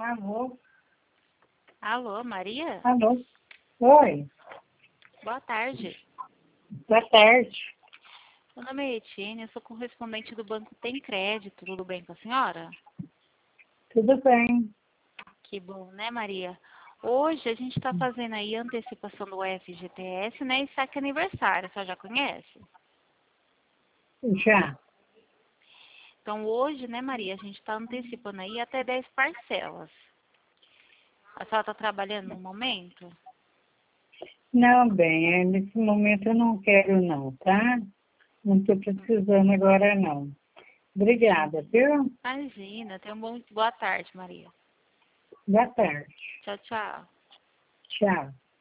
Alô? Alô, Maria? Alô? Oi, Boa tarde. boa tarde. Meu nome é Etienne, eu sou correspondente do Banco Tem Crédito. Tudo bem com a senhora? Tudo bem? Que bom, né, Maria? Hoje a gente está fazendo aí a antecipação do FGTS, né, e saque aniversário. A senhora já conhece? Já. Então hoje, né, Maria, a gente está antecipando aí até 10 parcelas. A senhora está trabalhando no momento? Não, bem, nesse momento eu não quero não, tá? Não estou precisando agora não. Obrigada, viu? Imagina, tenha boa tarde, Maria. Boa tarde. Tchau, tchau. Tchau.